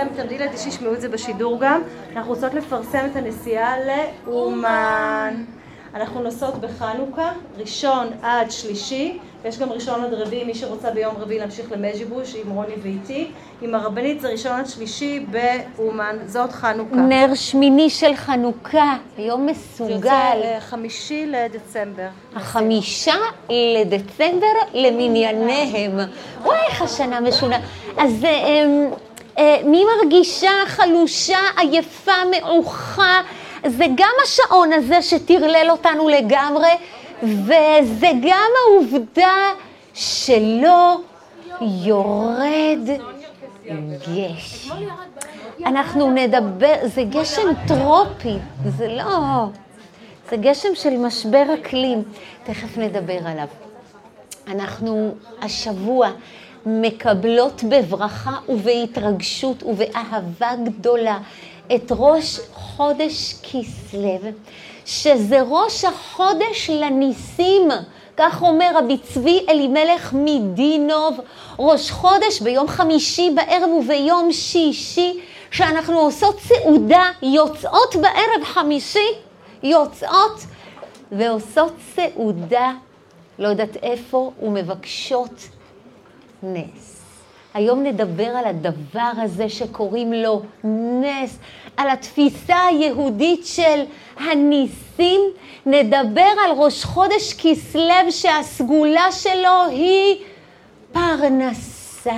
לפרסם, תרדי לידי שישמעו את זה בשידור גם, אנחנו רוצות לפרסם את הנסיעה לאומן. אנחנו נוסעות בחנוכה, ראשון עד שלישי, ויש גם ראשון עד רביעי, מי שרוצה ביום רביעי להמשיך למז'יבוש עם רוני ואיתי. עם הרבנית זה ראשון עד שלישי באומן, זאת חנוכה. נר שמיני של חנוכה, יום מסוגל. זה יוצא 5 לדצמבר. 5 לדצמבר למנייניהם. וואי, איך השנה משונה. אז מי מרגישה חלושה, עייפה, מעוכה? זה גם השעון הזה שתרלל אותנו לגמרי, וזה גם העובדה שלא יורד גשם. אנחנו נדבר, זה גשם טרופי, זה לא, זה גשם של משבר אקלים, תכף נדבר עליו. אנחנו השבוע מקבלות בברכה ובהתרגשות ובאהבה גדולה את ראש חודש כסלו, שזה ראש החודש לניסים, כך אומר רבי צבי אלימלך מדינוב, ראש חודש ביום חמישי בערב וביום שישי, שאנחנו עושות סעודה, יוצאות בערב חמישי, יוצאות ועושות סעודה, לא יודעת איפה, ומבקשות נס. היום נדבר על הדבר הזה שקוראים לו נס, על התפיסה היהודית של הניסים. נדבר על ראש חודש כסלו שהסגולה שלו היא פרנסה.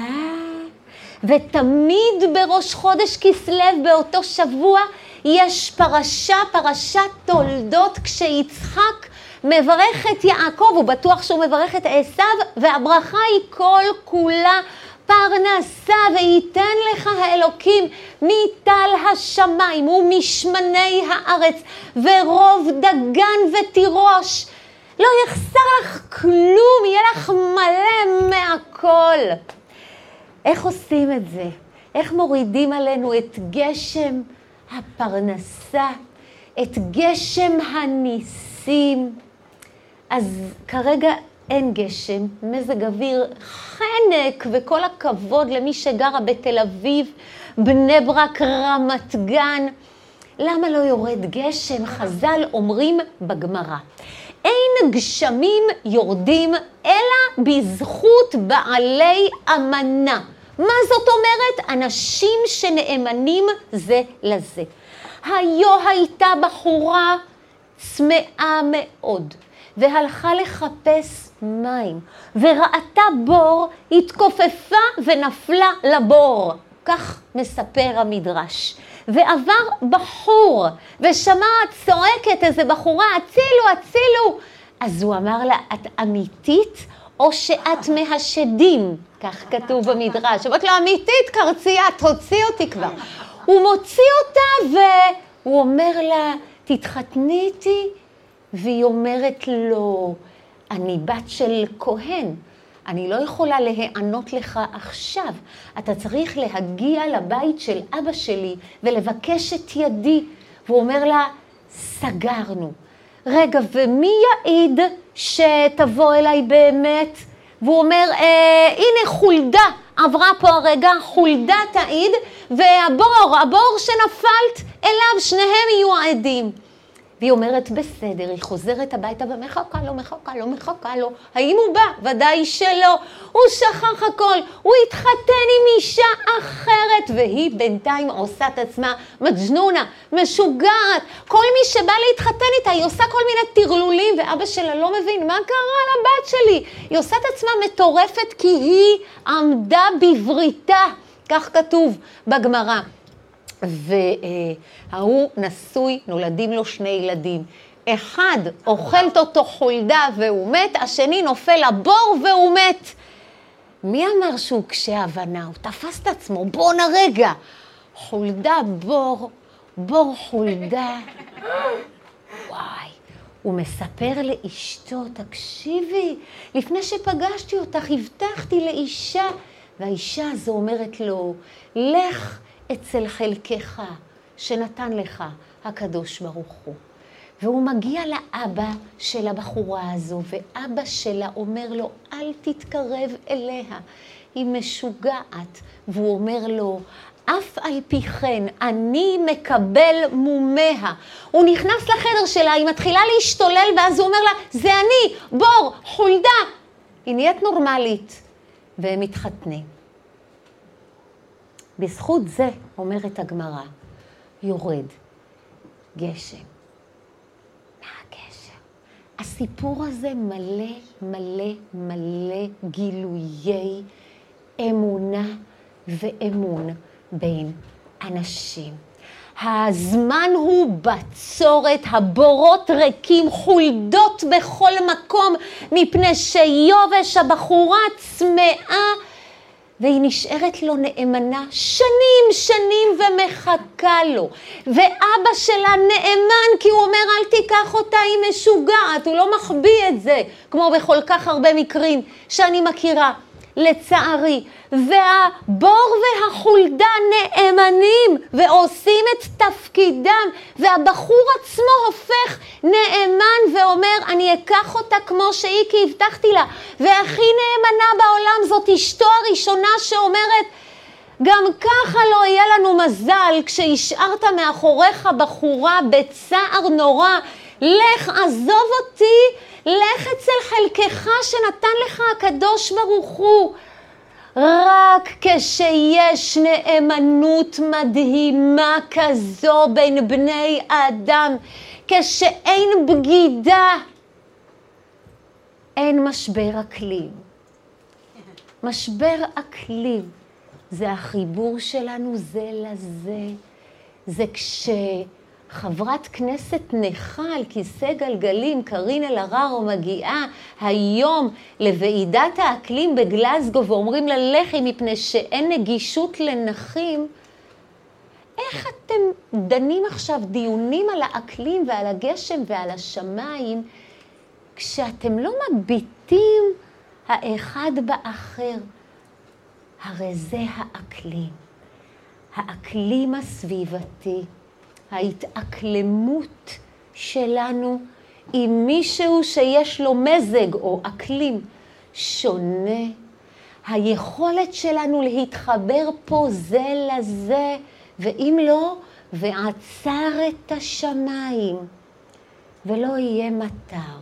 ותמיד בראש חודש כסלו באותו שבוע יש פרשת תולדות, כשיצחק מברך את יעקב, הוא בטוח שהוא מברך את עשיו, והברכה היא כל כולה פרנסה, וייתן לך האלוקים מטל השמיים ומשמני הארץ ורוב דגן ותירוש, לא יחסר לך כלום, יהיה לך מלא מהכל. איך עושים את זה? איך מורידים עלינו את גשם הפרנסה, את גשם הניסים? אז כרגע אין גשם, מזג אוויר חנק, וכל הכבוד למי שגרה בתל אביב, בני ברק, רמת גן. למה לא יורד גשם? חז"ל אומרים בגמרא, אין גשמים יורדים אלא בזכות בעלי אמנה. מה זאת אומרת? אנשים שנאמנים זה לזה. היו הייתה בחורה צמאה מאוד, והלכה לחפש מים, וראתה בור, התכופפה ונפלה לבור. כך מספר המדרש. ועבר בחור, ושמע צועקת איזה בחורה, הצילו, הצילו. אז הוא אמר לה, את אמיתית או שאת מהשדים? כך כתוב במדרש. אמרת לו, אמיתית, קרצייה, תוציא אותי כבר. הוא מוציא אותה והוא אומר לה, תתחתני איתי? והיא אומרת לו, אני בת של כהן, אני לא יכולה להיענות לך עכשיו. אתה צריך להגיע לבית של אבא שלי ולבקש את ידי. והוא אומר לה, סגרנו. רגע, ומי יעיד שתבוא אליי באמת? והוא אומר, הנה חולדה, עברה פה הרגע, חולדה תעיד, והבור שנפלת אליו, שניהם יהיו העדים. והיא אומרת, בסדר, היא חוזרת הביתה ומחכה לו. האם הוא בא? ודאי שלא. הוא שכח הכל, הוא התחתן עם אישה אחרת, והיא בינתיים עושה את עצמה מג'נונה, משוגעת. כל מי שבא להתחתן איתה, היא עושה כל מיני תרלולים, ואבא שלה לא מבין, מה קרה לבת שלי? היא עושה את עצמה מטורפת, כי היא עמדה בבריתה, כך כתוב בגמרא. והוא נשוי, נולדים לו 2 ילדים. אחד אוכלת אותו חולדה והוא מת, השני נופל לבור והוא מת. מי אמר שהוא קשה הבנה? הוא תפס את עצמו, בוא נרגע. חולדה, בור חולדה. וואי, הוא מספר לאשתו, תקשיבי, לפני שפגשתי אותך הבטחתי לאישה, והאישה הזו אומרת לו, לך אצל חלקך שנתן לך הקדוש ברוך הוא. והוא מגיע לאבא של הבחורה הזו, ואבא שלה אומר לו, אל תתקרב אליה, היא משוגעת. והוא אומר לו, אף על פי כן, אני מקבל מומיה. הוא נכנס לחדר שלה, היא מתחילה להשתולל, ואז הוא אומר לה, זה אני, בור, חולדה. היא נהיית נורמלית, והם מתחתנים. בזכות זה, אומרת הגמרא, יורד גשם. מה הגשם? הסיפור הזה מלא, מלא, מלא גילויי אמונה ואמון בין אנשים. הזמן הוא בצורת, הבורות ריקים, חולדות בכל מקום, מפני שיובש הבחורה צמאה, והיא נשארת לו נאמנה שנים ומחכה לו. ואבא שלה נאמן כי הוא אומר, אל תיקח אותה, היא משוגעת, הוא לא מחביא את זה, כמו בכל כך הרבה מקרים שאני מכירה. לצערי, והבור והחולדה נאמנים ועושים את תפקידם, והבחור עצמו הופך נאמן ואומר, אני אקח אותה כמו שהיא כי הבטחתי לה, והכי נאמנה בעולם זאת אשתו הראשונה שאומרת, גם ככה לא יהיה לנו מזל כשהשארת מאחוריך בחורה בצער נורא, לך עזוב אותי, לך אצל חלקך שנתן לך הקדוש ברוך הוא. רק כשיש נאמנות מדהימה כזו בין בני האדם, כשאין בגידה, אין משבר אקלים. משבר אקלים זה החיבור שלנו זה לזה. זה חברת כנסת נכה על כיסא גלגלים, קרין אלהרר, מגיעה היום לוועידת האקלים בגלזגו ואומרים לה לכי מפני שאין נגישות לנכים. איך אתם דנים עכשיו דיונים על האקלים ועל הגשם ועל השמיים כשאתם לא מביטים האחד באחר? הרי זה האקלים, האקלים הסביבתי. ההתאקלמות שלנו עם מישהו שיש לו מזג או אקלים שונה. היכולת שלנו להתחבר פה זה לזה, ואם לא, ועצר את השמיים, ולא יהיה מטר.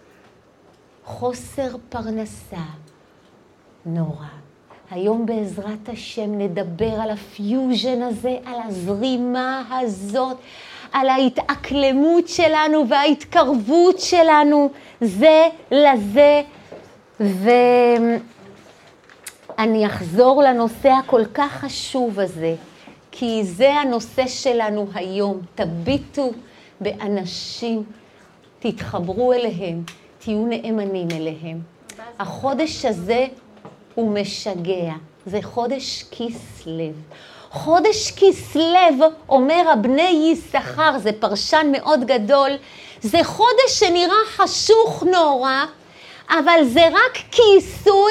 חוסר פרנסה נורא. היום בעזרת השם נדבר על הפיוז'ן הזה, על הזרימה הזאת, על ההתאקלמות שלנו וההתקרבות שלנו זה לזה. ואני אחזור לנושא הכל כך חשוב הזה, כי זה הנושא שלנו היום. תביטו באנשים, תתחברו אליהם, תהיו נאמנים אליהם. החודש הזה הוא משגע, זה חודש כסלו. חודש כסלו, אומר הבני יששכר, זה פרשן מאוד גדול, זה חודש שנראה חשוך נורא, אבל זה רק כיסוי,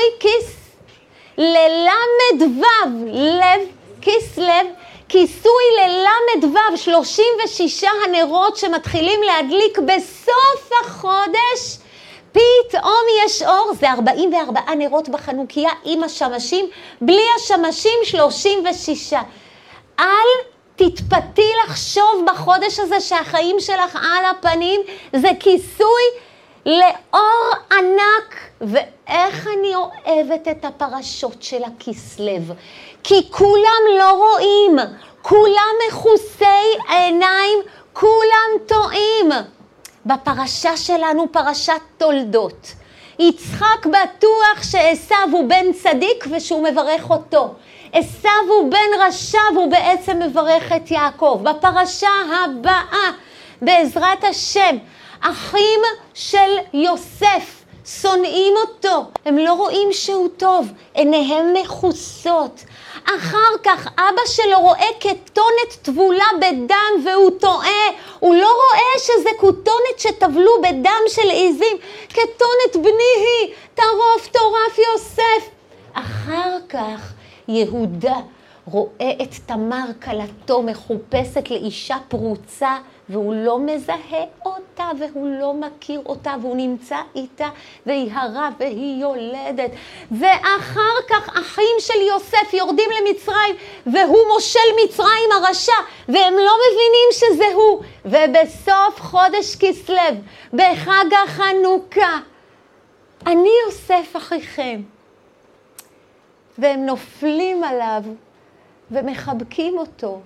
ללמד וו, לב, כסלו, כיסוי ללמד וו, 36 הנרות שמתחילים להדליק בסוף החודש, פתאום יש אור, זה 44 נרות בחנוכיה עם השמשים, בלי השמשים 36. אל תתפתי לחשוב בחודש הזה שהחיים שלך על הפנים, זה כיסוי לאור ענק. ואיך אני אוהבת את הפרשות של הכסלו, כי כולם לא רואים, כולם מחוסי עיניים, כולם טועים. בפרשה שלנו, פרשת תולדות, יצחק בטוח שעשיו הוא בן צדיק ושהוא מברך אותו. עשיו הוא בן רשע והוא בעצם מברך את יעקב. בפרשה הבאה, בעזרת השם, אחים של יוסף שונאים אותו, הם לא רואים שהוא טוב, עיניהם מחוסות. אחר כך אבא שלו רואה כתונת טבולה בדם והוא טועה, הוא לא רואה שזה כתונת שטבלו בדם של עזים, כתונת בני היא, טרוף טורף יוסף. אחר כך יהודה רואה את תמר כלתו מחופשת לאישה פרוצה, והוא לא מזהה אותה, והוא לא מכיר אותה, והוא נמצא איתה, והיא הרה והיא יולדת. ואחר כך אחים של יוסף יורדים למצרים, והוא מושל מצרים הרשע, והם לא מבינים שזה הוא. ובסוף חודש כסלו, בחג החנוכה, אני יוסף אחיכם. והם נופלים עליו ומחבקים אותו.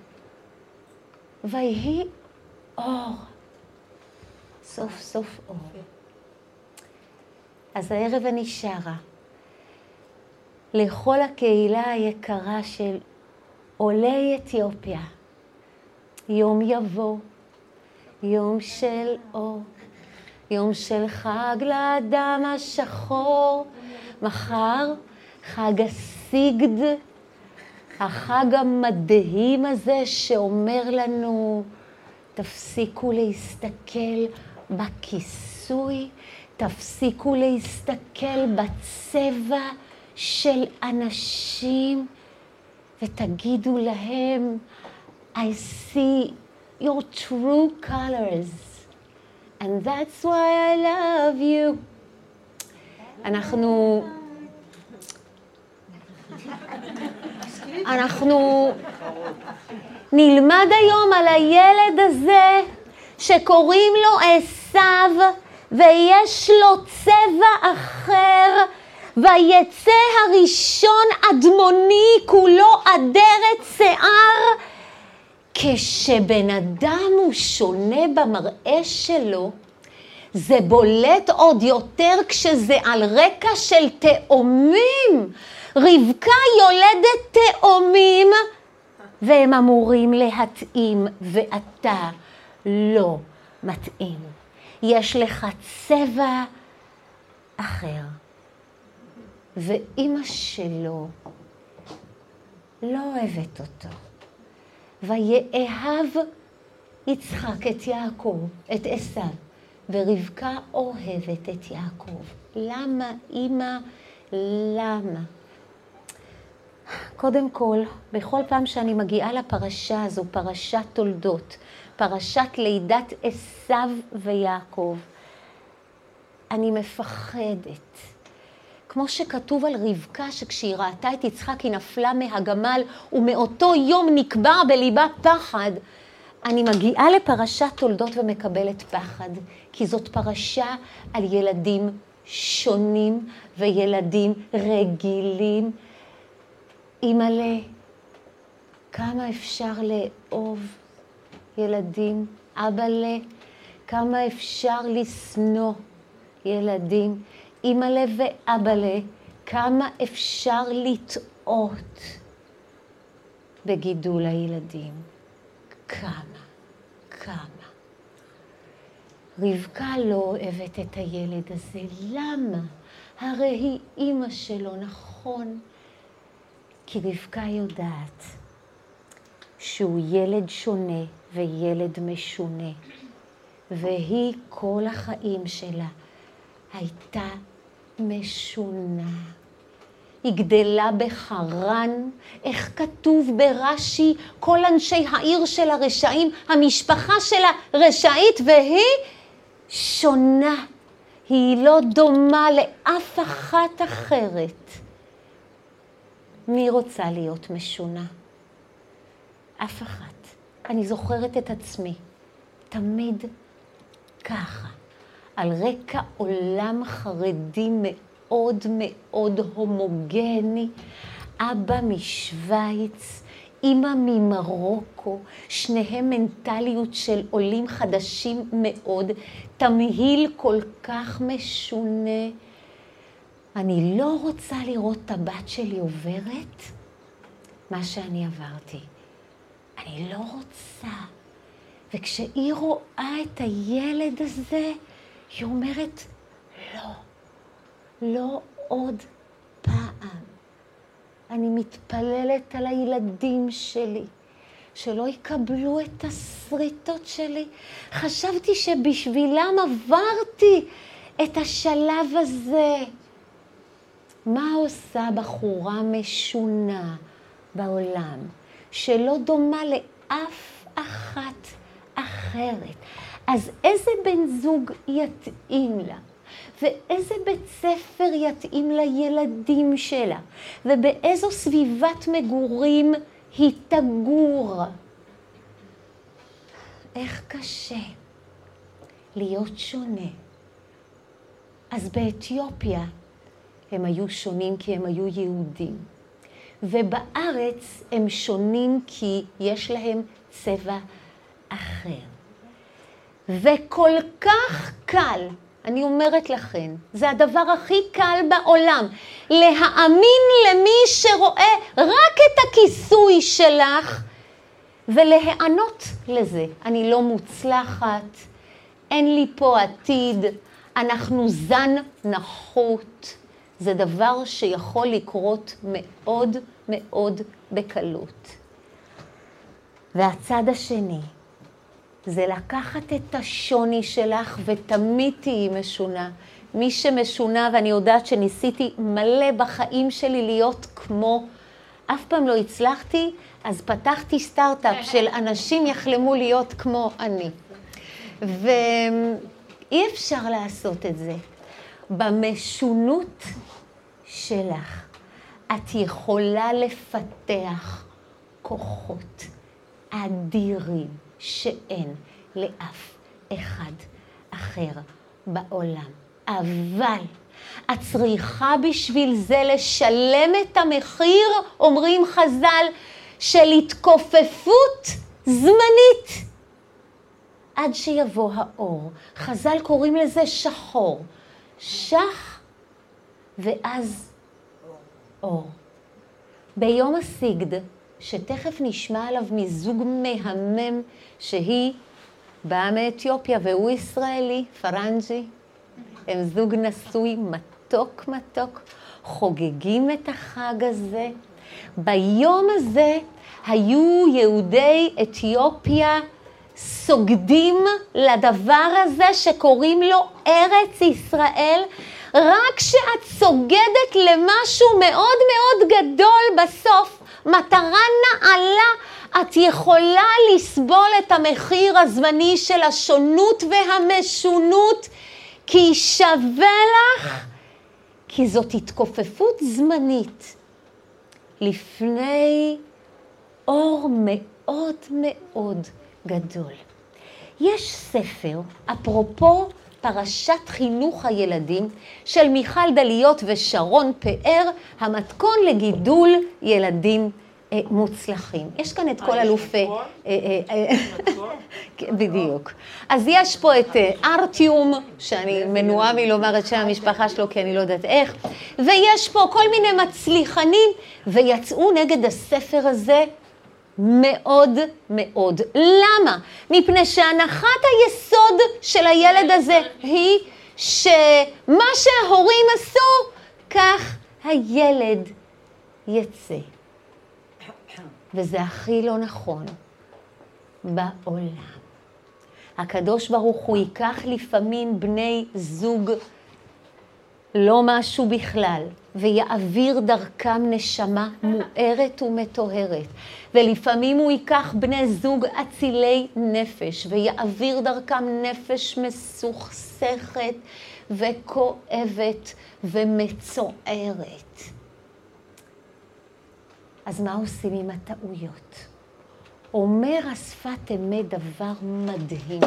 ויהי אור. סוף סוף אור. אז הערב אני שרה לכל הקהילה היקרה של עולי אתיופיה. יום יבוא, יום של אור, יום של חג לאדם השחור. מחר חג הסיגד, החג המדהים הזה שאומר לנו, תפסיקו להסתכל בכיסוי, תפסיקו להסתכל בצבע של אנשים, ותגידו להם, I see your true colors, and that's why I love you. אנחנו נלמד היום על הילד הזה שקוראים לו עשיו, ויש לו צבע אחר, ויצא הראשון אדמוני כולו אדרת שיער. כשבן אדם הוא שונה במראה שלו, זה בולט עוד יותר כשזה על רקע של תאומים. רבקה יולדת תאומים, והם אמורים להתאים, ואתה לא מתאים. יש לך צבע אחר. ואמא שלו לא אוהבת אותו. ויאהב יצחק את יעקב, את עשיו, ורבקה אוהבת את יעקב. למה, אמא? למה? קודם כל, בכל פעם שאני מגיעה לפרשה הזו, פרשת תולדות, פרשת לידת עשיו ויעקב, אני מפחדת. כמו שכתוב על רבקה, שכשהיא ראתה את יצחק היא נפלה מהגמל, ומאותו יום נקבע בליבה פחד. אני מגיעה לפרשת תולדות ומקבלת פחד, כי זאת פרשה על ילדים שונים וילדים רגילים. אמא'לה, כמה אפשר לאהוב ילדים? אבא'לה, כמה אפשר לשנוא ילדים? אמא'לה ואבא'לה, כמה אפשר לטעות בגידול הילדים? כמה. רבקה לא אוהבת את הילד הזה. למה? הרי היא אמא שלו, נכון? כי רבקה יודעת שהוא ילד שונה וילד משונה, והיא כל החיים שלה הייתה משונה. היא גדלה בחרן, איך כתוב ברש"י, כל אנשי העיר שלה רשעים, המשפחה שלה רשעית, והיא שונה. היא לא דומה לאף אחת אחרת. מי רוצה להיות משונה? אף אחת. אני זוכרת את עצמי, תמיד ככה, על רקע עולם חרדי מאוד מאוד הומוגני, אבא משוויץ, אמא ממרוקו, שניהם מנטליות של עולים חדשים מאוד, תמהיל כל כך משונה. אני לא רוצה לראות את הבת שלי עוברת מה שאני עברתי. אני לא רוצה. וכשהיא רואה את הילד הזה, היא אומרת, לא עוד פעם. אני מתפללת על הילדים שלי, שלא יקבלו את הסריטות שלי. חשבתי שבשבילם עברתי את השלב הזה. מה עושה בחורה משונה, בעולם, שלא דומה לאף אחת אחרת. אז איזה בן זוג יתאים לה? ואיזה בית ספר יתאים לילדים שלה? ובאיזו סביבת מגורים היא תגור? איך קשה להיות שונה. אז באתיופיה הם היו שונים כי הם היו יהודים. ובארץ הם שונים כי יש להם צבע אחר. וכל כך קל, אני אומרת לכם, זה הדבר הכי קל בעולם, להאמין למי שרואה רק את הכיסוי שלך, ולהיענות לזה. אני לא מוצלחת, אין לי פה עתיד, אנחנו זן נחות. זה דבר שיכול לקרות מאוד מאוד בקלות. והצד השני, זה לקחת את השוני שלך ותמיד תהי משונה. מי שמשונה, ואני יודעת שניסיתי מלא בחיים שלי להיות כמו, אף פעם לא הצלחתי, אז פתחתי סטארט-אפ של אנשים יחלמו להיות כמו אני. ואי אפשר לעשות את זה. במשונות שלך, את יכולה לפתח כוחות אדירים שאין לאף אחד אחר בעולם. אבל את צריכה בשביל זה לשלם את המחיר, אומרים חז"ל, של התכופפות זמנית. עד שיבוא האור. חז"ל קוראים לזה שחור. שח ואז אור. ביום הסיגד, שתכף נשמע עליו מזוג מהמם, שהיא באה מאתיופיה והוא ישראלי, פרנג'י. הם זוג נשוי מתוק מתוק, חוגגים את החג הזה. ביום הזה היו יהודי אתיופיה סוגדים לדבר הזה שקוראים לו ארץ ישראל, רק שאת סוגדת למשהו מאוד מאוד גדול בסוף, מטרה נעלה, את יכולה לסבול את המחיר הזמני של השונות והמשונות, כי שווה לך, כי זאת התכופפות זמנית לפני אור מאוד מאוד גדול. יש ספר, אפרופו פרשת חינוך הילדים, של מיכל דליות ושרון פאר, המתכון לגידול ילדים מוצלחים. יש כאן את כל אלופי... בדיוק. אז יש פה את ארטיום, שאני מנועה מלומר את שם המשפחה שלו, כי אני לא יודעת איך, ויש פה כל מיני מצליחנים, ויצאו נגד הספר הזה מאוד מאוד. למה? מפני שהנחת היסוד של הילד הזה היא שמה שההורים עשו, כך הילד יצא. וזה הכי לא נכון בעולם. הקדוש ברוך הוא ייקח לפעמים בני זוג לא משהו בכלל, ויעביר דרכם נשמה מוארת ומטוהרת. ולפעמים הוא ייקח בני זוג אצילי נפש, ויעביר דרכם נפש מסוכסכת וכואבת ומצוערת. אז מה עושים עם הטעויות? אומר השפת אמת דבר מדהים.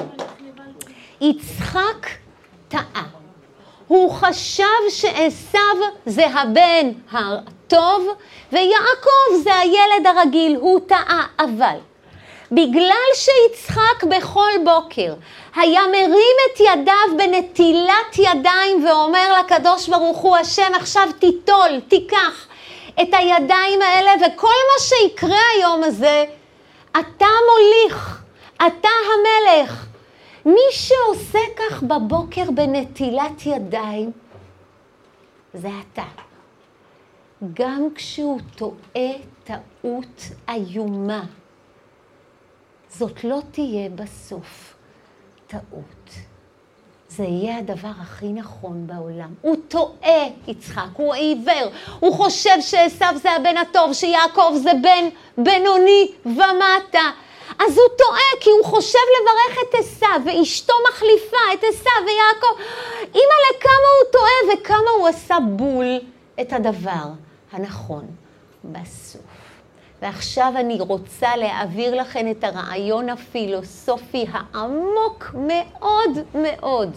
יצחק טעה. הוא חשב שעשיו זה הבן הטוב, ויעקב זה הילד הרגיל, הוא טעה. אבל בגלל שיצחק בכל בוקר היה מרים את ידיו בנטילת ידיים ואומר לקדוש ברוך הוא, השם עכשיו תיטול, תיקח את הידיים האלה, וכל מה שיקרה היום הזה, אתה מוליך, אתה המלך. מי שעושה כך בבוקר בנטילת ידיים, זה אתה. גם כשהוא טועה טעות איומה, זאת לא תהיה בסוף טעות. זה יהיה הדבר הכי נכון בעולם. הוא טועה, יצחק, הוא עיוור. הוא חושב שעשיו זה הבן הטוב, שיעקב זה בן בינוני ומטה. אז הוא טועה, כי הוא חושב לברך את עשיו, ואשתו מחליפה את עשיו ויעקב. אימא'לה, כמה הוא טועה וכמה הוא עשה בול את הדבר הנכון בסוף. ועכשיו אני רוצה להעביר לכם את הרעיון הפילוסופי העמוק מאוד מאוד.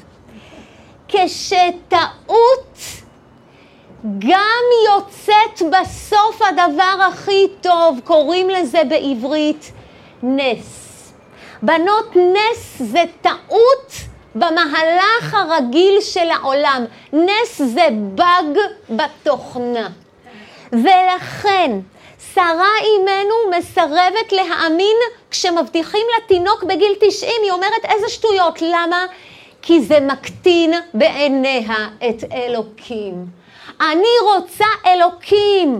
כשטעות גם יוצאת בסוף הדבר הכי טוב, קוראים לזה בעברית נס. בנות, נס זה טעות במהלך הרגיל של העולם. נס זה באג בתוכנה. ולכן שרה אימנו מסרבת להאמין כשמבטיחים לתינוק בגיל 90, היא אומרת איזה שטויות, למה? כי זה מקטין בעיניה את אלוקים. אני רוצה אלוקים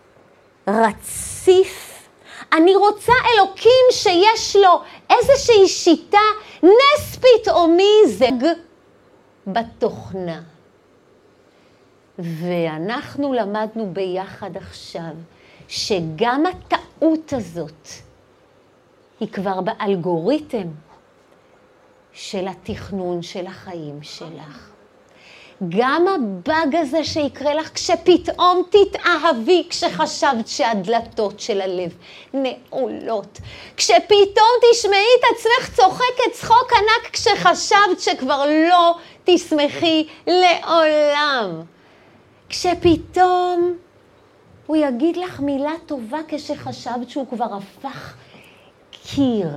רציף, אני רוצה אלוקים שיש לו איזושהי שיטה, נס פתאומי זה בתוכנה. ואנחנו למדנו ביחד עכשיו, שגם הטעות הזאת היא כבר באלגוריתם של התכנון של החיים שלך. גם הבאג הזה שיקרה לך כשפתאום תתאהבי, כשחשבת שהדלתות של הלב נעולות. כשפתאום תשמעי את עצמך צוחקת צחוק ענק כשחשבת שכבר לא תשמחי לעולם. כשפתאום הוא יגיד לך מילה טובה כשחשבת שהוא כבר הפך קיר.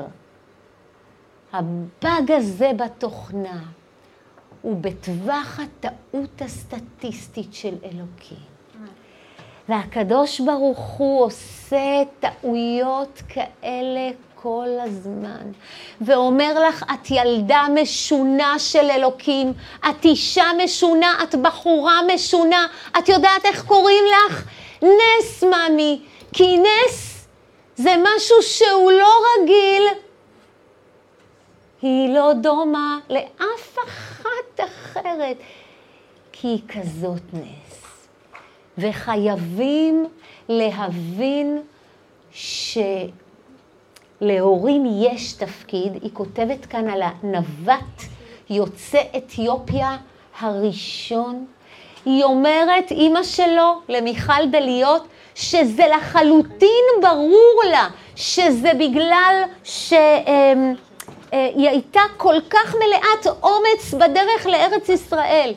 הבאג הזה בתוכנה הוא בטווח הטעות הסטטיסטית של אלוקים. והקדוש ברוך הוא עושה טעויות כאלה כל הזמן. ואומר לך, את ילדה משונה של אלוקים, את אישה משונה, את בחורה משונה, את יודעת איך קוראים לך? נס, ממי, כי נס זה משהו שהוא לא רגיל. היא לא דומה לאף אחת אחרת, כי היא כזאת נס. וחייבים להבין שלהורים יש תפקיד. היא כותבת כאן על הנווט יוצא אתיופיה הראשון. היא אומרת, אמא שלו, למיכל דליות, שזה לחלוטין ברור לה, שזה בגלל היא הייתה כל כך מלאת אומץ בדרך לארץ ישראל.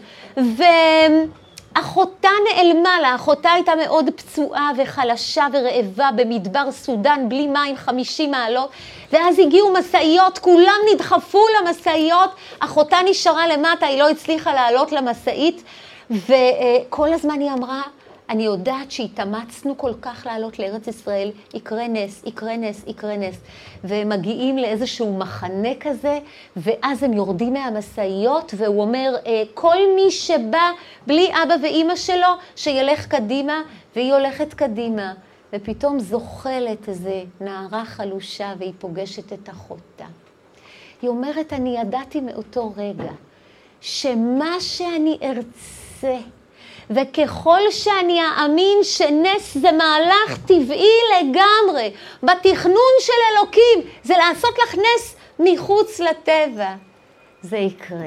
ואחותה נעלמה לה, אחותה הייתה מאוד פצועה וחלשה ורעבה במדבר סודן, בלי מים 50 מעלות. ואז הגיעו מסעיות, כולם נדחפו למסעיות, אחותה נשארה למטה, היא לא הצליחה לעלות למסעית. וכל הזמן היא אמרה, אני יודעת שהתאמצנו כל כך לעלות לארץ ישראל, יקרה נס, יקרה נס, יקרה נס. והם מגיעים לאיזשהו מחנה כזה, ואז הם יורדים מהמסעיות, והוא אומר, כל מי שבא בלי אבא ואמא שלו, שילך קדימה, והיא הולכת קדימה. ופתאום זוחלת איזה נערה חלושה, והיא פוגשת את אחותה. היא אומרת, אני ידעתי מאותו רגע, שמה שאני ארצה, וככל שאני אאמין שנס זה מהלך טבעי לגמרי, בתכנון של אלוקים, זה לעשות לך נס מחוץ לטבע, זה יקרה.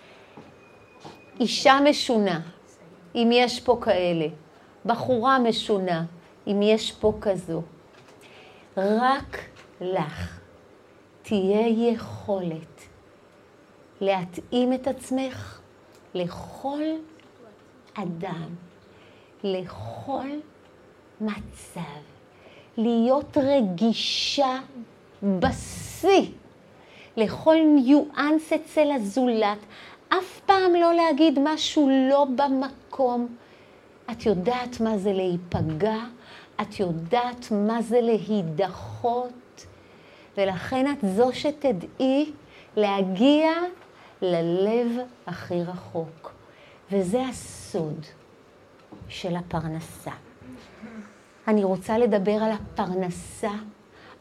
אישה משונה, אם יש פה כאלה, בחורה משונה, אם יש פה כזו, רק לך תהיה יכולת להתאים את עצמך לכל אדם, לכל מצב, להיות רגישה בשיא, לכל ניואנס אצל הזולת, אף פעם לא להגיד משהו לא במקום. את יודעת מה זה להיפגע, את יודעת מה זה להידחות, ולכן את זו שתדעי להגיע ללב הכי רחוק. וזה הסוד של הפרנסה. אני רוצה לדבר על הפרנסה,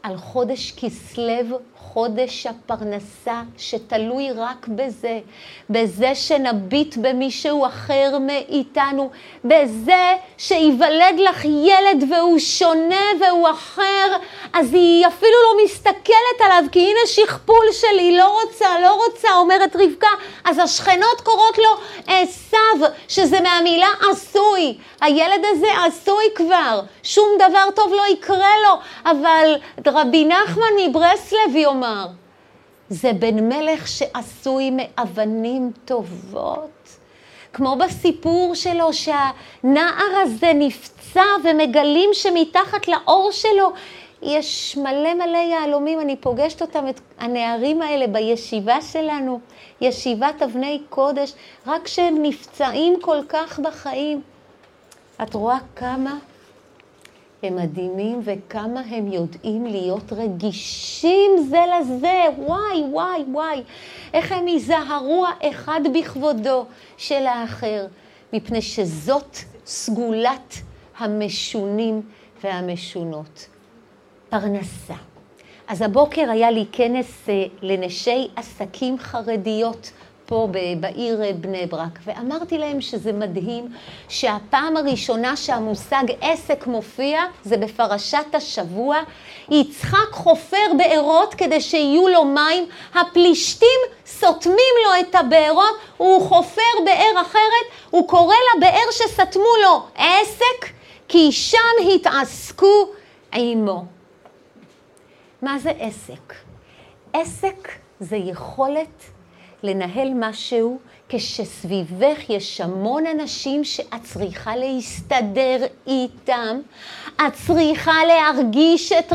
על חודש כסלו, חודש הפרנסה, שתלוי רק בזה שנביט במישהו אחר מאיתנו, בזה שיוולד לך ילד והוא שונה והוא אחר, אז היא אפילו לא מסתכלת עליו, כי הנה שכפול שלי, לא רוצה, אומרת רבקה. אז השכנות קוראות לו עשיו, שזה מהמילה עשוי. הילד הזה עשוי כבר, שום דבר טוב לא יקרה לו, אבל רבי נחמן מברסלב יאמר, זה בן מלך שעשוי מאבנים טובות. כמו בסיפור שלו שהנער הזה נפצע ומגלים שמתחת לאור שלו יש מלא יהלומים. אני פוגשת אותם, את הנערים האלה בישיבה שלנו, ישיבת אבני קודש, רק שהם נפצעים כל כך בחיים. את רואה כמה הם מדהימים וכמה הם יודעים להיות רגישים זה לזה. וואי. איך הם יזהרו האחד בכבודו של האחר, מפני שזאת סגולת המשונים והמשונות. פרנסה. אז הבוקר היה לי כנס לנשי עסקים חרדיות פה בעיר בני ברק, ואמרתי להם שזה מדהים שהפעם הראשונה שהמושג עסק מופיע זה בפרשת השבוע. יצחק חופר בארות כדי שיהיו לו מים, הפלישתים סותמים לו את הבארות, הוא חופר באר אחרת, הוא קורא לבאר שסתמו לו עסק, כי שם התעסקו עמו. מה זה עסק? עסק זה יכולת לנהל משהו כשסביבך יש המון אנשים שאת צריכה להסתדר איתם, את צריכה להרגיש את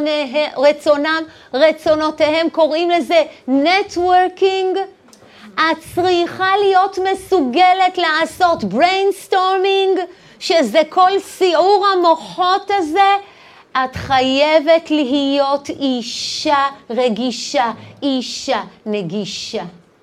רצונותיהם, קוראים לזה נטוורקינג. את צריכה להיות מסוגלת לעשות בריינסטורמינג, שזה כל סיעור המוחות הזה. את חייבת להיות אישה רגישה, אישה נגישה.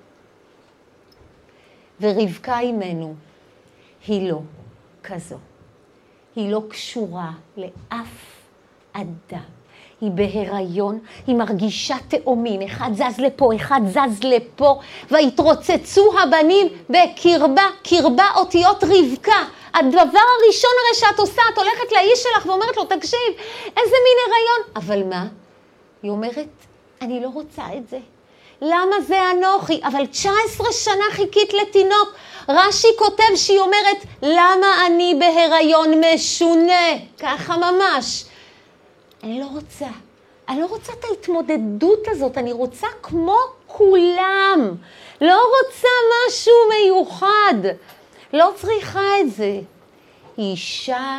ורבקה אימנו, היא לא כזו. היא לא קשורה לאף אדם. היא בהיריון, היא מרגישה תאומים, אחד זז לפה, אחד זז לפה, והתרוצצו הבנים בקרבה אותיות רבקה. הדבר הראשון הרי שאת עושה, את הולכת לאיש שלך ואומרת לו, תקשיב, איזה מין הריון. אבל מה? היא אומרת, אני לא רוצה את זה. למה זה אנוכי? אבל 19 שנה חיכית לתינוק. רש"י כותב שהיא אומרת, למה אני בהיריון משונה? ככה ממש. אני לא רוצה את ההתמודדות הזאת, אני רוצה כמו כולם. לא רוצה משהו מיוחד. לא צריכה את זה. היא אישה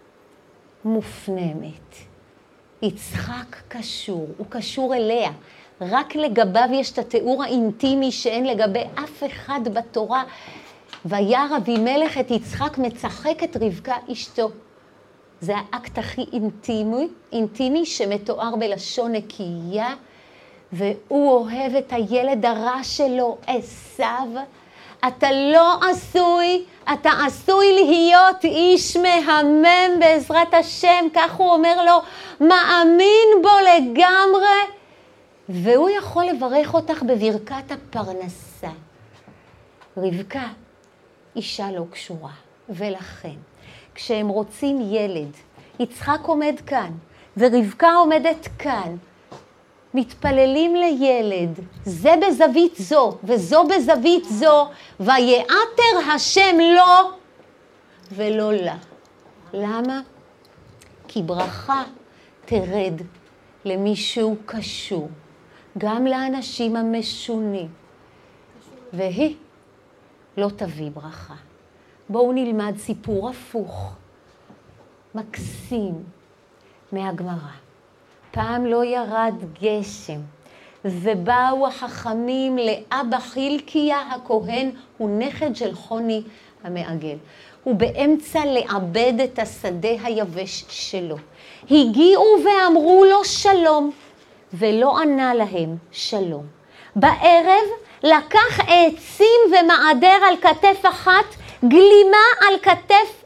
מופנמת. יצחק קשור, הוא קשור אליה. רק לגביו יש את התיאור האינטימי שאין לגבי אף אחד בתורה. וירא אבימלך את יצחק מצחק את רבקה אשתו. זה האקט הכי אינטימי שמתואר בלשון נקייה, והוא אוהב את הילד הרע שלו, עשיו. אתה לא עשוי, אתה עשוי להיות איש מהמם בעזרת השם, כך הוא אומר לו, מאמין בו לגמרי, והוא יכול לברך אותך בברכת הפרנסה. רבקה, אישה לא קשורה, ולכן, כשהם רוצים ילד, יצחק עומד כאן, ורבקה עומדת כאן, מתפללים לילד, זה בזווית זו וזו בזווית זו, ויעתר השם לו ולא לה. למה? כי ברכה תרד למישהו קשור, גם לאנשים המשונים, והיא לא תביא ברכה. בואו נלמד סיפור הפוך, מקסים, מהגמרא. פעם לא ירד גשם, ובאו החכמים לאבא חילקיה הכהן, הוא נכד של חוני המעגל. הוא באמצע לעבד את השדה היבש שלו. הגיעו ואמרו לו שלום, ולא ענה להם שלום. בערב לקח עצים ומעדר על כתף אחת, גלימה על כתף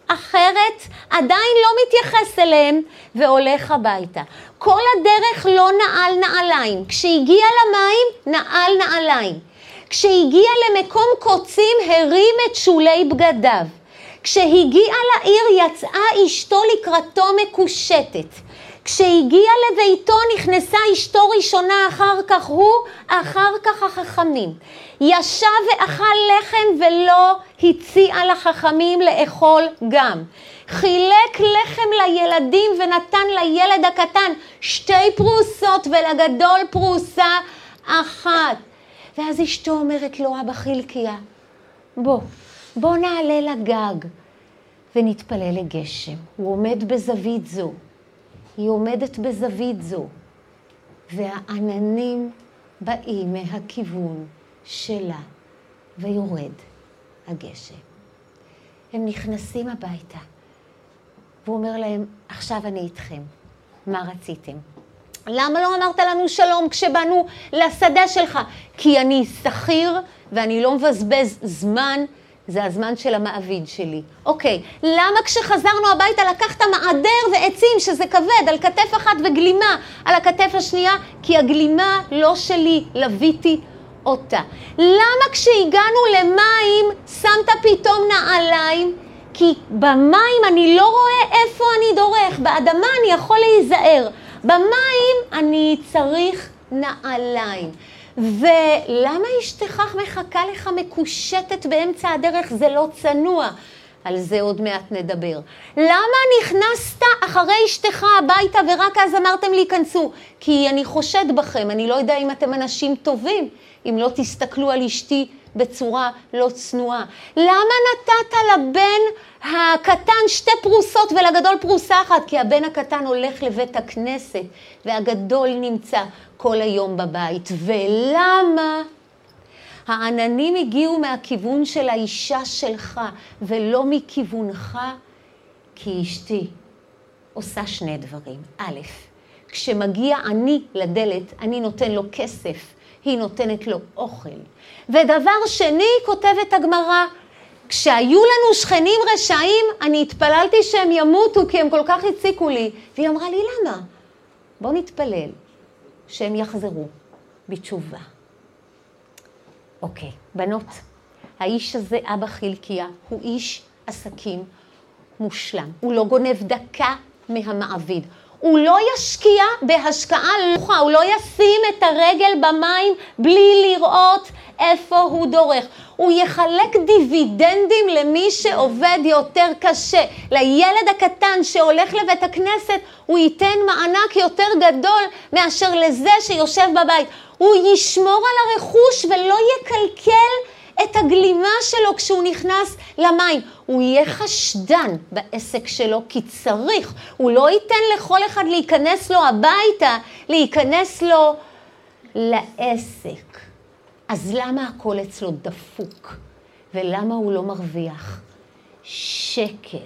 אחרת עדיין לא מתייחס אליהם והולך הביתה. כל הדרך לא נעל נעליים. כשהגיע למים, נעל נעליים. כשהגיע למקום קוצים, הרים את שולי בגדיו. כשהגיע לעיר, יצאה אשתו לקראתו מקושטת. כשהגיע לביתו, נכנסה אשתו ראשונה, אחר כך הוא, אחר כך החכמים. ישב ואכל לחם ולא הציע לחכמים לאכול גם. חילק לחם לילדים ונתן לילד הקטן 2 פרוסות ולגדול פרוסה אחת. ואז אשתו אומרת לו, אבא חילקיה, בוא נעלה לגג ונתפלל לגשם. הוא עומד בזווית זו, היא עומדת בזווית זו, והעננים באים מהכיוון שלה, ויורד הגשם. הם נכנסים הביתה, והוא אומר להם, עכשיו אני איתכם, מה רציתם? למה לא אמרת לנו שלום כשבאנו לשדה שלך? כי אני שכיר ואני לא מבזבז זמן, זה הזמן של המעביד שלי. אוקיי, למה כשחזרנו הביתה לקחת מעדר ועצים שזה כבד על כתף אחת וגלימה על הכתף השנייה? כי הגלימה לא שלי, לביתי אותה. למה כשהגענו למים שמת פתאום נעליים? כי במים אני לא רואה איפה אני דורך, באדמה אני יכול להיזהר, במים אני צריך נעליים. ולמה אשתך מחכה לך מקושטת באמצע הדרך? זה לא צנוע. על זה עוד מעט נדבר. למה נכנסת אחרי אשתך הביתה ורק אז אמרתם להיכנסו? כי אני חושד בכם, אני לא יודע אם אתם אנשים טובים, אם לא תסתכלו על אשתי בצורה לא צנועה. למה נתת לבן הקטן 2 פרוסות ולגדול פרוסה אחת? כי הבן הקטן הולך לבית הכנסת והגדול נמצא כל היום בבית. ולמה? העננים הגיעו מהכיוון של האישה שלך ולא מכיוונך, כי אשתי עושה 2 דברים. א', כשמגיע אני לדלת, אני נותן לו כסף, היא נותנת לו אוכל. ודבר שני, כותבת הגמרא, כשהיו לנו שכנים רשעים, אני התפללתי שהם ימותו כי הם כל כך הציקו לי. והיא אמרה לי, למה? בוא נתפלל שהם יחזרו בתשובה. אוקיי, בנות, האיש הזה, אבא חילקיה, הוא איש עסקים מושלם. הוא לא גונב דקה מהמעביד. הוא לא ישקיע בהשקעה לוחה, הוא לא ישים את הרגל במים בלי לראות איפה הוא דורך. הוא יחלק דיבידנדים למי שעובד יותר קשה. לילד הקטן שהולך לבית הכנסת, הוא ייתן מענק יותר גדול מאשר לזה שיושב בבית. הוא ישמור על הרכוש ולא יקלקל את הגלימה שלו כשהוא נכנס למים. הוא יהיה חשדן בעסק שלו כי צריך. הוא לא ייתן לכל אחד להיכנס לו הביתה, להיכנס לו לעסק. אז למה הכל אצלו דפוק? ולמה הוא לא מרוויח שקל?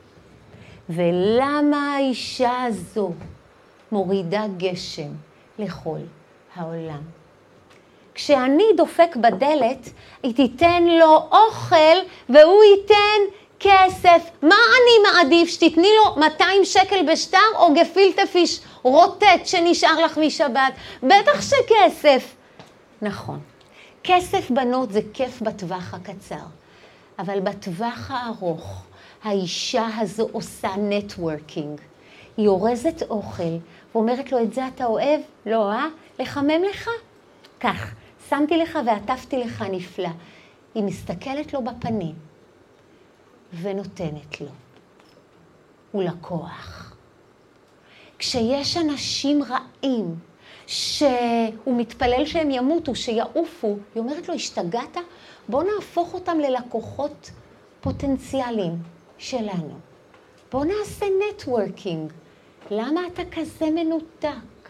ולמה האישה הזו מורידה גשם לכל העולם? כשאני דופק בדלת, היא תיתן לו אוכל והוא ייתן כסף. מה אני מעדיף? שתתני לו 200 שקל בשטר או גפילטע פיש רוטט שנשאר לך משבת? בטח שכסף. נכון. כסף בנות זה כיף בטווח הקצר, אבל בטווח הארוך האישה הזו עושה נטוורקינג. היא אורזת אוכל ואומרת לו, את זה אתה אוהב? לא, לחמם לך? כך, שמתי לך ועטפתי לך נפלא. היא מסתכלת לו בפנים ונותנת לו. הוא לקוח. כשיש אנשים רעים שהוא מתפלל שהם ימותו, שיעופו, היא אומרת לו, השתגעת? בוא נהפוך אותם ללקוחות פוטנציאליים שלנו. בוא נעשה נטוורקינג. למה אתה כזה מנותק?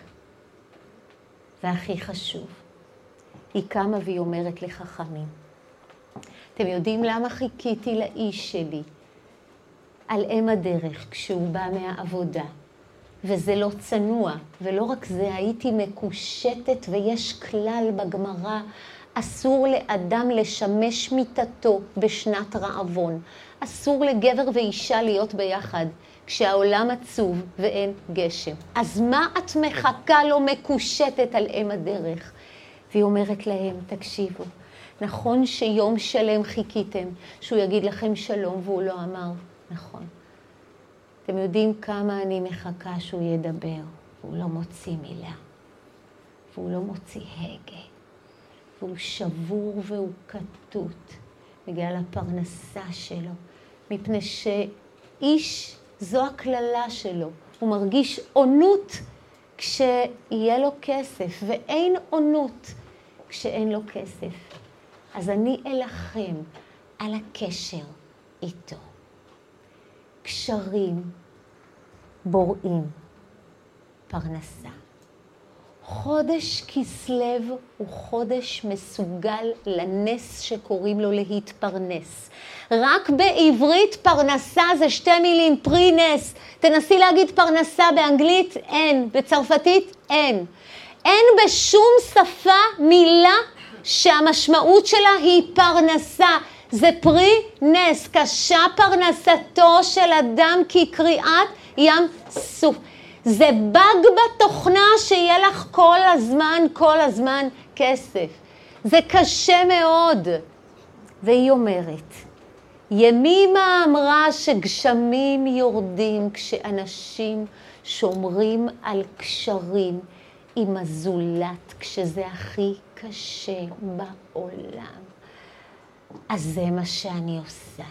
והכי חשוב, היא קמה והיא אומרת לחכמים, אתם יודעים למה חיכיתי לאיש שלי על אם הדרך כשהוא בא מהעבודה? וזה לא צנוע, ולא רק זה, הייתי מקושטת, ויש כלל בגמרא, אסור לאדם לשמש מיטתו בשנת רעבון. אסור לגבר ואישה להיות ביחד כשהעולם עצוב ואין גשם. אז מה את מחכה לו מקושטת על אם הדרך? והיא אומרת להם, תקשיבו, נכון שיום שלם חיכיתם שהוא יגיד לכם שלום והוא לא אמר, נכון. אתם יודעים כמה אני מחכה שהוא ידבר, והוא לא מוציא מילה, והוא לא מוציא הגה, והוא שבור והוא קטוט בגלל הפרנסה שלו, מפני שאיש זו הכללה שלו, הוא מרגיש עונות כשיהיה לו כסף, ואין עונות כשאין לו כסף. אז אני אלחם על הקשר איתו. קשרים בוראים פרנסה. חודש כסלו הוא חודש מסוגל לנס שקוראים לו להתפרנס. רק בעברית פרנסה זה 2 מילים, פרינס. תנסי להגיד פרנסה באנגלית, אין. בצרפתית, אין. אין בשום שפה מילה שהמשמעות שלה היא פרנסה. זה פרי נס, קשה פרנסתו של אדם כקריאת ים סוף. זה בג בתוכנה שיהיה לך כל הזמן כסף. זה קשה מאוד. והיא אומרת, ימימה אמרה שגשמים יורדים כשאנשים שומרים על קשרים עם הזולת, כשזה הכי קשה בעולם. אז זה מה שאני עושה.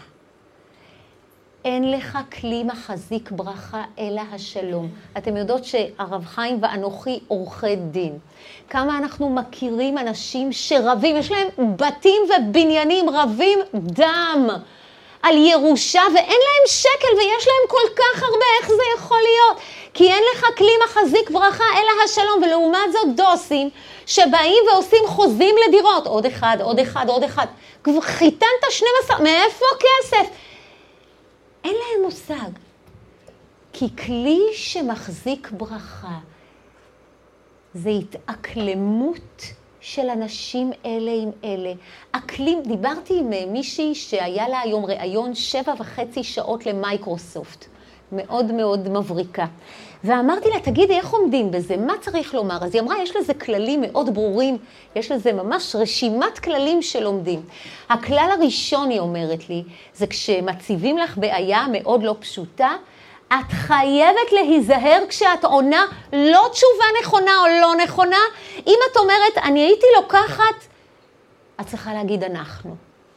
אין לך כלי מחזיק ברכה אלא השלום. אתם יודעות שהרב חיים ואנוכי עורכי דין. כמה אנחנו מכירים אנשים שרבים, יש להם בתים ובניינים רבים דם על ירושה, ואין להם שקל ויש להם כל כך הרבה, איך זה יכול להיות? כי אין לך כלי מחזיק ברכה אלא השלום, ולעומת זאת דוסים שבאים ועושים חוזים לדירות, עוד אחד. כבר חיתנת 12, מאיפה כסף? אין להם מושג. כי כלי שמחזיק ברכה זה התאקלמות של אנשים אלה עם אלה. אקלים, דיברתי עם מישהי שהיה לה היום ראיון 7.5 שעות למייקרוסופט. מאוד מאוד מבריקה. ואמרתי לה, תגידי, איך עומדים בזה? מה צריך לומר? אז היא אמרה, יש לזה כללים מאוד ברורים, יש לזה ממש רשימת כללים שלומדים. הכלל הראשון, היא אומרת לי, זה כשמציבים לך בעיה מאוד לא פשוטה, את חייבת להיזהר כשאת עונה לא תשובה נכונה או לא נכונה. אם את אומרת, אני הייתי לוקחת, את צריכה להגיד אנחנו.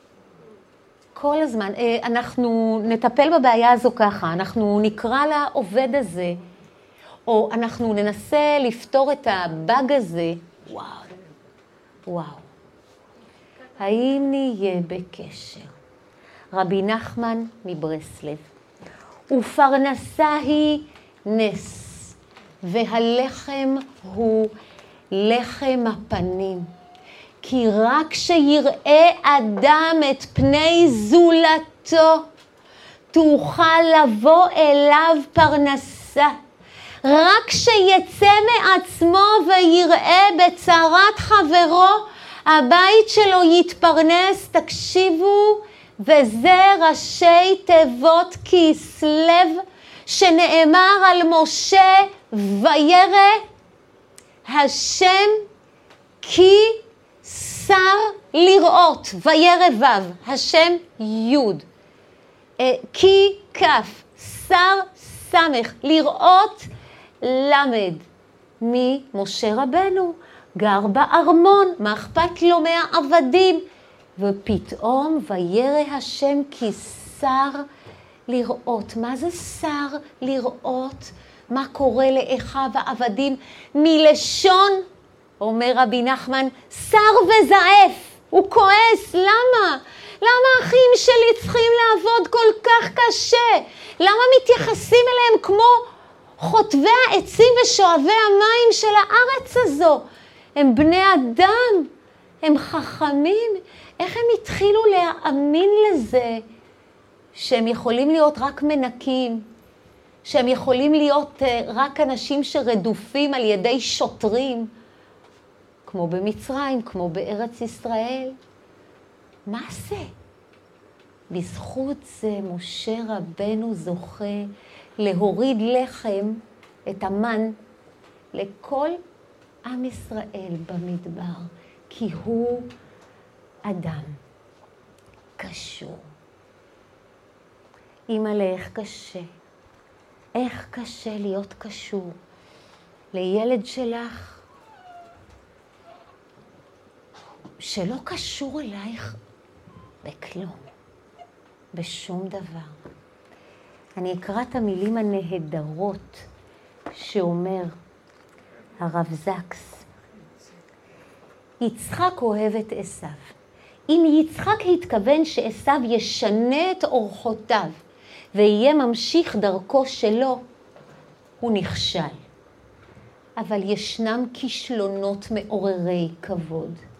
כל הזמן, אנחנו נטפל בבעיה הזו ככה, אנחנו נקרא לעובד הזה, או אנחנו ננסה לפתור את הבאג הזה. וואו. האם נהיה בקשר? רבי נחמן מברסלב. ופרנסה היא נס, והלחם הוא לחם הפנים. כי רק שיראה אדם את פני זולתו, תוכל לבוא אליו פרנסה. רק שיצא מעצמו ויראה בצרת חברו, הבית שלו יתפרנס, תקשיבו, וזה ראשי תיבות כסלו, שנאמר על משה, וירא השם כי שר לראות, וירא וו, השם יוד, כי כף, שר סמך, לראות למד, ממשה רבנו, גר בארמון, מה אכפת לו מהעבדים, ופתאום וירא השם כי שר לראות. מה זה שר לראות? מה קורה לאחיו העבדים? מלשון, אומר רבי נחמן, שר וזעף. הוא כועס, למה? למה האחים שלי צריכים לעבוד כל כך קשה? למה מתייחסים אליהם כמו חוטבי העצים ושואבי המים של הארץ הזו? הם בני אדם, הם חכמים. איך הם התחילו להאמין לזה שהם יכולים להיות רק מנקים, שהם יכולים להיות רק אנשים שרדופים על ידי שוטרים, כמו במצרים, כמו בארץ ישראל. מה זה? בזכות זה משה רבנו זוכה להוריד לחם, את המן, לכל עם ישראל במדבר, כי הוא אדם קשור. אמא'לה, איך קשה. איך קשה להיות קשור לילד שלך שלא קשור אלייך בכלום, בשום דבר. אני אקרא את המילים הנהדרות שאומר הרב זקס. יצחק אוהב את עשיו. אם יצחק התכוון שעשיו ישנה את אורחותיו ויהיה ממשיך דרכו שלו, הוא נכשל. אבל ישנם כישלונות מעוררי כבוד.